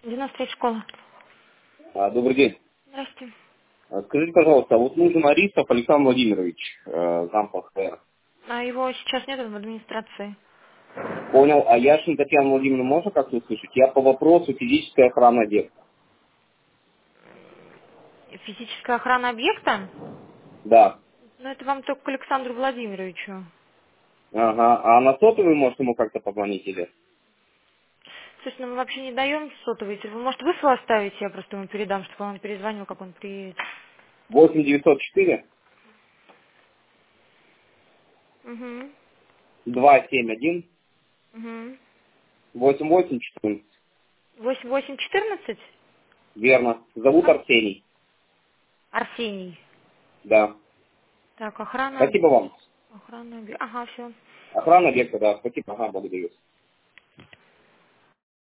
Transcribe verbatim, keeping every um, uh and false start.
девяносто третья школа. А, Добрый день. Здравствуйте. А, Скажите, пожалуйста, а вот нужен Арисов Александр Владимирович, э, зам по ХР. А его сейчас нет в администрации. Понял. А Яшин Татьяна Владимировна можно как-то услышать? Я по вопросу физической охраны объекта. Физическая охрана объекта? Да. Ну, это вам только к Александру Владимировичу. Ага. А на сотовый может ему как-то позвонить или? Слушай, ну мы вообще не даем сотовый телефон. Может, вы свой оставите, я просто ему передам, чтобы он перезвонил, как он приедет. восемь девятьсот четыре Угу. два семь один Угу. восемь восемь четырнадцать. восемь восемь четырнадцать? Верно. Зовут Арсений. Арсений. Да. Так, охрана Спасибо объекта. вам. Охрана объекта. Ага, все. Охрана объекта, да. Спасибо. Ага, благодарю.